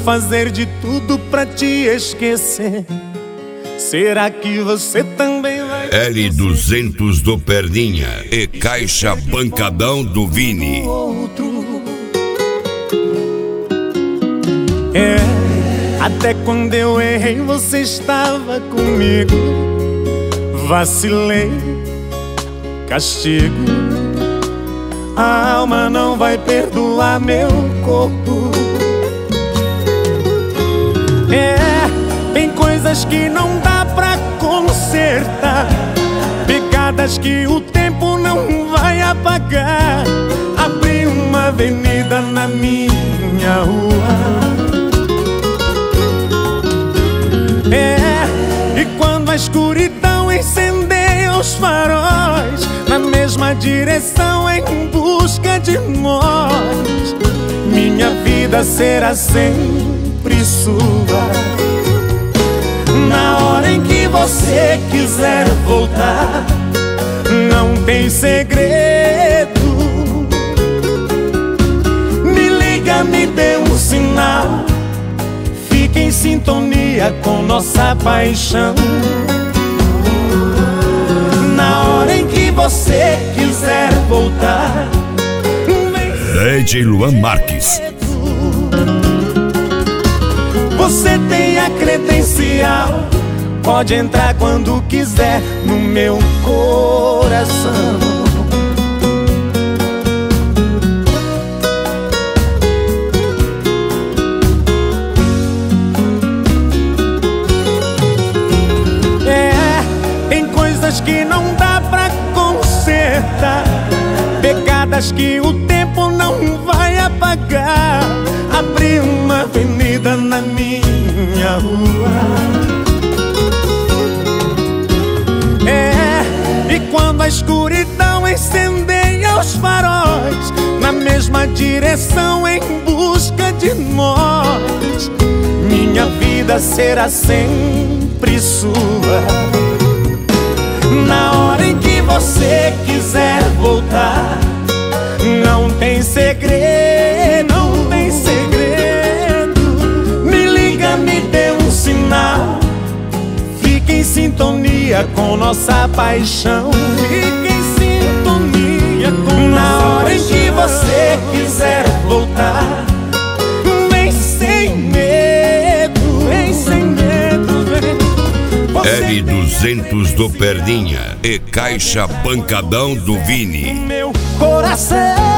fazer de tudo pra te esquecer. Será que você também vai? L200 do Perninha e Caixa Pancadão do Vini. Até quando eu errei você estava comigo. Vacilei, castigo. A alma não vai perdoar meu corpo. Tem coisas que não dá pra consertar, pegadas que o tempo não vai apagar. Abri uma avenida na minha rua. E quando a escuridão incendeia os faróis, na mesma direção em busca de nós, minha vida será sempre sua. Na hora em que você quiser voltar, não tem segredo. Me liga, me dê um sinal, fique em sintonia com nossa paixão. Na hora em que você quiser voltar, DJ Luan Marques. Você tem a credencial, pode entrar quando quiser no meu coração. Tem coisas que não dá pra consertar, pegadas que o tempo não vai apagar. Abri uma avenida na minha rua. E quando a escuridão incendeia os faróis, na mesma direção em busca de nós, minha vida será sempre sua. Na hora em que você quiser voltar, não tem segredo, não tem segredo. Me liga, me dê um sinal, fique em sintonia com nossa paixão. Fique em sintonia com na hora em que você quiser voltar, vem sem medo, vem sem medo, vem. L200 do Perninha e Caixa Pancadão do Vini. Meu coração,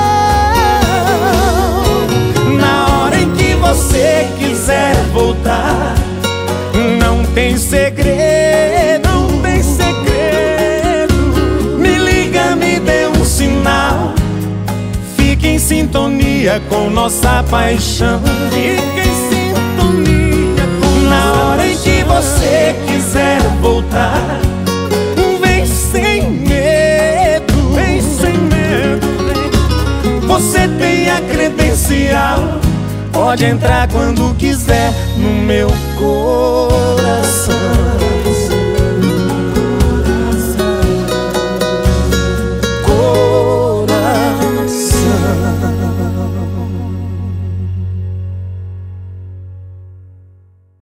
na hora em que você quiser voltar, não tem segredo, não tem segredo. Me liga, me dê um sinal, fique em sintonia com nossa paixão. Fique em sintonia com na hora em que você quiser voltar, vem sem medo, vem sem medo, vem. Você tem a credencial, pode entrar quando quiser no meu coração.